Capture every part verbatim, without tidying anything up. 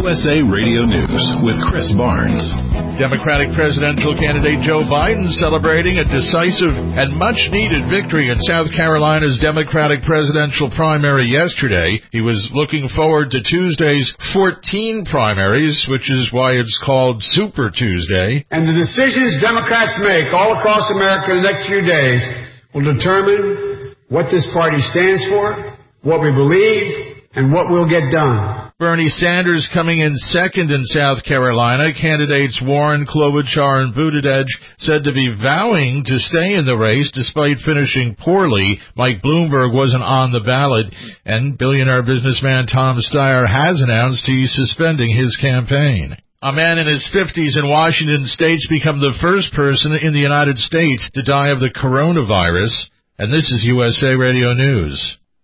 U S A Radio News with Chris Barnes. Democratic presidential candidate Joe Biden celebrating a decisive and much-needed victory in South Carolina's Democratic presidential primary yesterday. He was looking forward to Tuesday's fourteen primaries, which is why it's called Super Tuesday. And the decisions Democrats make all across America in the next few days will determine what this party stands for, what we believe, and what will get done. Bernie Sanders coming in second in South Carolina. Candidates Warren, Klobuchar, and Buttigieg said to be vowing to stay in the race despite finishing poorly. Mike Bloomberg wasn't on the ballot, and billionaire businessman Tom Steyer has announced he's suspending his campaign. A man in his fifties in Washington State's become the first person in the United States to die of the coronavirus, and this is U S A Radio News.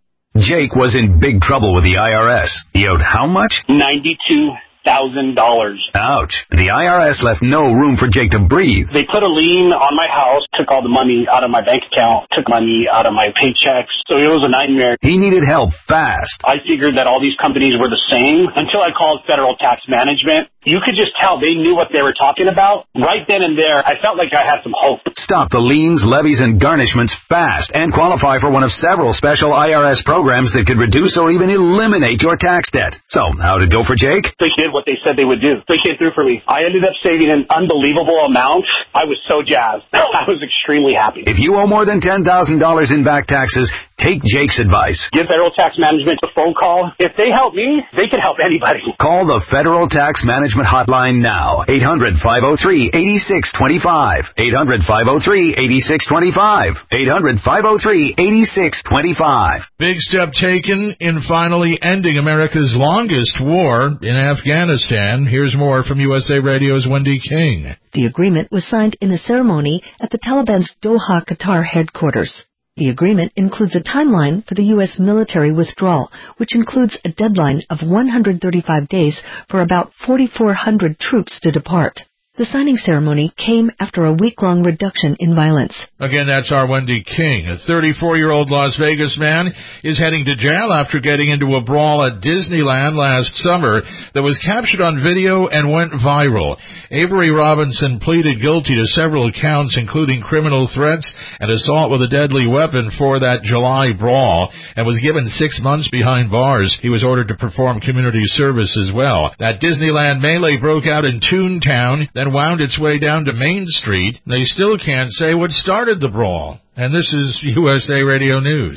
Jake was in big trouble with the I R S. He owed how much? ninety-two thousand dollars. Ouch. The I R S left no room for Jake to breathe. They put a lien on my house, took all the money out of my bank account, took money out of my paychecks. So it was a nightmare. He needed help fast. I figured that all these companies were the same until I called Federal Tax Management. You could just tell they knew what they were talking about. Right then and there, I felt like I had some hope. Stop the liens, levies, and garnishments fast and qualify for one of several special I R S programs that could reduce or even eliminate your tax debt. So, how'd it go for Jake? They did what they said they would do. They came through for me. I ended up saving an unbelievable amount. I was so jazzed. I was extremely happy. If you owe more than ten thousand dollars in back taxes, take Jake's advice. Give Federal Tax Management a phone call. If they help me, they can help anybody. Call the Federal Tax Management hotline now. eight hundred, five oh three, eight six two five. eight hundred, five oh three, eight six two five. eight hundred, five oh three, eight six two five. Big step taken in finally ending America's longest war in Afghanistan. Here's more from U S A Radio's Wendy King. The agreement was signed in a ceremony at the Taliban's Doha, Qatar headquarters. The agreement includes a timeline for the U S military withdrawal, which includes a deadline of one hundred thirty-five days for about forty-four hundred troops to depart. The signing ceremony came after a week-long reduction in violence. Again, that's our Wendy King. A thirty-four-year-old Las Vegas man is heading to jail after getting into a brawl at Disneyland last summer that was captured on video and went viral. Avery Robinson pleaded guilty to several counts, including criminal threats and assault with a deadly weapon for that July brawl, and was given six months behind bars. He was ordered to perform community service as well. That Disneyland melee broke out in Toontown, then wound its way down to Main Street. They still can't say what started the brawl. And this is U S A Radio News.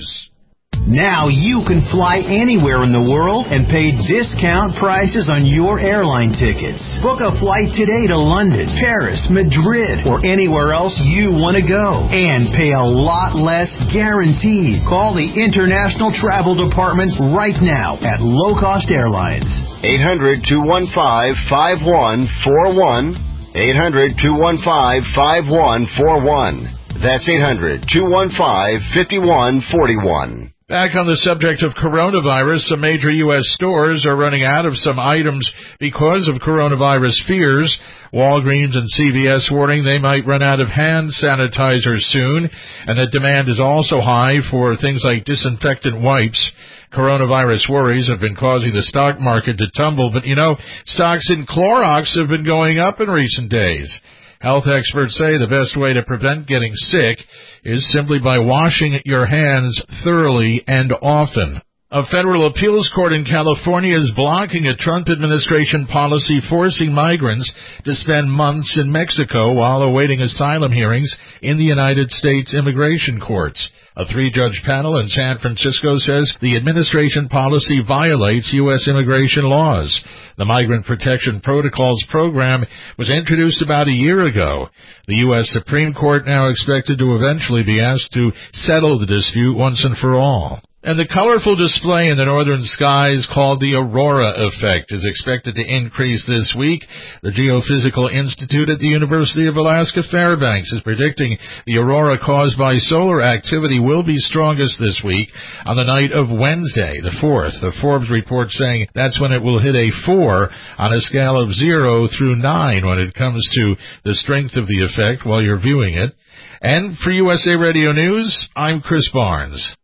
Now you can fly anywhere in the world and pay discount prices on your airline tickets. Book a flight today to London, Paris, Madrid, or anywhere else you want to go. And pay a lot less guaranteed. Call the International Travel Department right now at Low Cost Airlines. eight hundred, two one five, five one four one. eight hundred, two one five, five one four one. That's eight hundred, two one five, five one four one. Back on the subject of coronavirus, some major U S stores are running out of some items because of coronavirus fears. Walgreens and C V S warning they might run out of hand sanitizer soon, and that demand is also high for things like disinfectant wipes. Coronavirus worries have been causing the stock market to tumble, but you know, stocks in Clorox have been going up in recent days. Health experts say the best way to prevent getting sick is simply by washing your hands thoroughly and often. A federal appeals court in California is blocking a Trump administration policy forcing migrants to spend months in Mexico while awaiting asylum hearings in the United States immigration courts. A three-judge panel in San Francisco says the administration policy violates U S immigration laws. The Migrant Protection Protocols program was introduced about a year ago. The U S Supreme Court now expected to eventually be asked to settle the dispute once and for all. And the colorful display in the northern skies called the aurora effect is expected to increase this week. The Geophysical Institute at the University of Alaska Fairbanks is predicting the aurora caused by solar activity will be strongest this week on the night of Wednesday, the fourth. The Forbes report saying that's when it will hit a four on a scale of zero through nine when it comes to the strength of the effect while you're viewing it. And for U S A Radio News, I'm Chris Barnes.